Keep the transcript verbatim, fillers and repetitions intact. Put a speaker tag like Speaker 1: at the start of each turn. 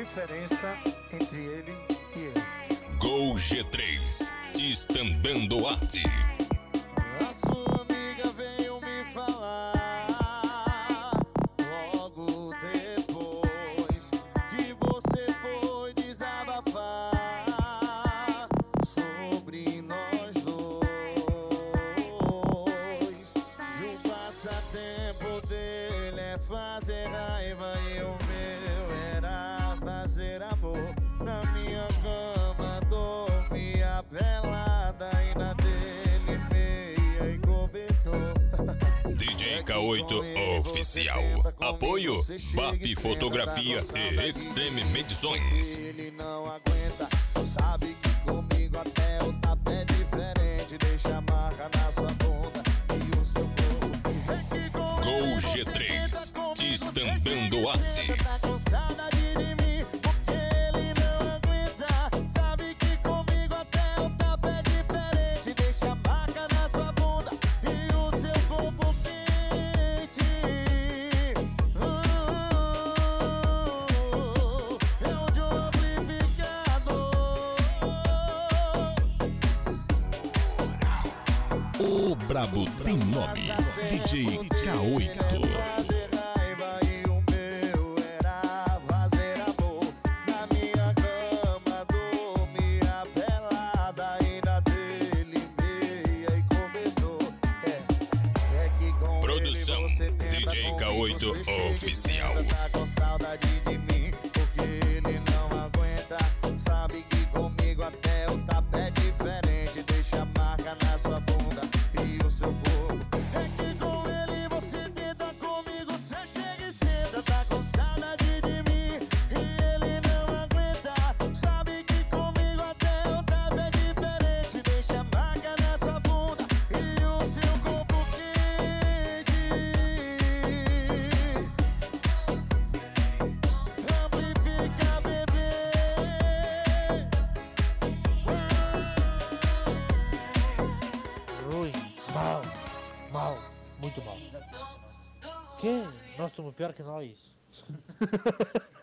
Speaker 1: diferença entre ele e eu.
Speaker 2: Gol G três, Destandando Arte.
Speaker 3: A sua amiga veio me falar logo depois que você foi desabafar sobre nós dois. E o passatempo dele é fazer raiva e o meu era fazer amor. Na minha cama dormia pelada e na dele meia e cobertor.
Speaker 2: D J K oito Oficial. Apoio B A P Fotografia e Extreme Medições.
Speaker 3: Ele não aguenta, sabe que comigo até o tapa é diferente. Deixa a marca na sua bunda e o seu corpo.
Speaker 2: Gol G três, Destandando Arte.
Speaker 3: Tá com saudade de mim, porque ele não aguenta. Sabe que comigo até o tapa é diferente. Deixa a marca na sua bunda e o seu corpo quente. Oh, é onde o amplificador.
Speaker 2: O brabo tem nome, D J K oito.
Speaker 3: Fazer raiva e o meu era fazer amor. Na minha cama dormia pelada e na dele meia e cobertor. É, é que com
Speaker 2: Produção
Speaker 3: ele você tenta
Speaker 2: D J K oito
Speaker 3: comigo, você chega e
Speaker 2: Oficial.
Speaker 3: tenta, tá com saudade de mim, porque ele não aguenta. Sabe que comigo até o tapa é diferente. Deixa a marca na sua bunda e o seu corpo. É que com ele você tenta, comigo você chega e senta. Tá com saudade de mim e ele não aguenta. Sabe que comigo até o tapa é diferente. Deixa a marca na sua bunda e o seu corpo quente. Amplifica, bebê.
Speaker 4: Ruim, mal, mal, muito mal. Que? Nós estamos pior que nós.